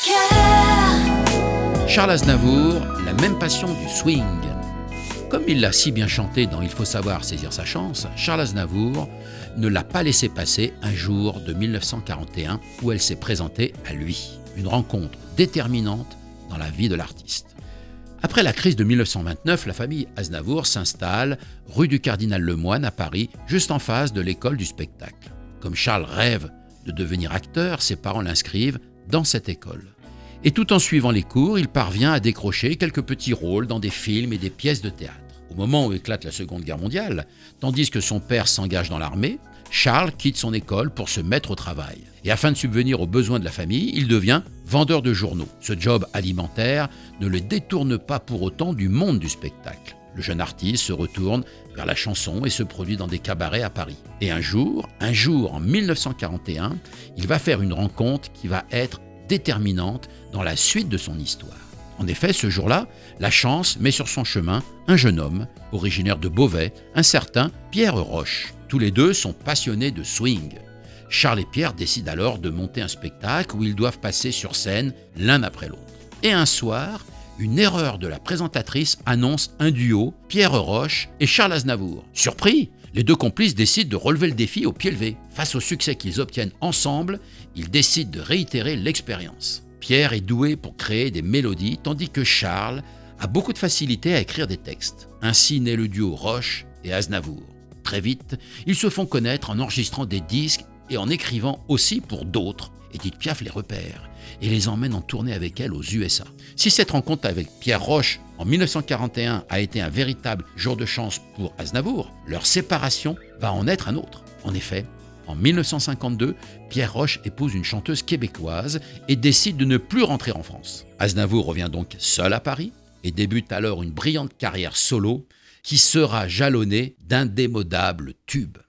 Charles Aznavour, la même passion du swing. Comme il l'a si bien chanté dans Il faut savoir saisir sa chance, Charles Aznavour ne l'a pas laissé passer un jour de 1941 où elle s'est présentée à lui. Une rencontre déterminante dans la vie de l'artiste. Après la crise de 1929, la famille Aznavour s'installe rue du Cardinal Lemoine à Paris, juste en face de l'école du spectacle. Comme Charles rêve de devenir acteur, ses parents l'inscrivent dans cette école. Et tout en suivant les cours, il parvient à décrocher quelques petits rôles dans des films et des pièces de théâtre. Au moment où éclate la Seconde Guerre mondiale, tandis que son père s'engage dans l'armée, Charles quitte son école pour se mettre au travail. Et afin de subvenir aux besoins de la famille, il devient vendeur de journaux. Ce job alimentaire ne le détourne pas pour autant du monde du spectacle. Le jeune artiste se retourne vers la chanson et se produit dans des cabarets à Paris. Et un jour, en 1941, il va faire une rencontre qui va être déterminante dans la suite de son histoire. En effet, ce jour-là, la chance met sur son chemin un jeune homme, originaire de Beauvais, un certain Pierre Roche. Tous les deux sont passionnés de swing. Charles et Pierre décident alors de monter un spectacle où ils doivent passer sur scène l'un après l'autre. Et un soir, une erreur de la présentatrice annonce un duo, Pierre Roche et Charles Aznavour. Surpris, les deux complices décident de relever le défi au pied levé. Face au succès qu'ils obtiennent ensemble, ils décident de réitérer l'expérience. Pierre est doué pour créer des mélodies, tandis que Charles a beaucoup de facilité à écrire des textes. Ainsi naît le duo Roche et Aznavour. Très vite, ils se font connaître en enregistrant des disques et en écrivant aussi pour d'autres. Édith Piaf les repère et les emmène en tournée avec elle aux USA. Si cette rencontre avec Pierre Roche en 1941 a été un véritable jour de chance pour Aznavour, leur séparation va en être un autre. En effet, en 1952, Pierre Roche épouse une chanteuse québécoise et décide de ne plus rentrer en France. Aznavour revient donc seul à Paris et débute alors une brillante carrière solo qui sera jalonnée d'indémodables tubes.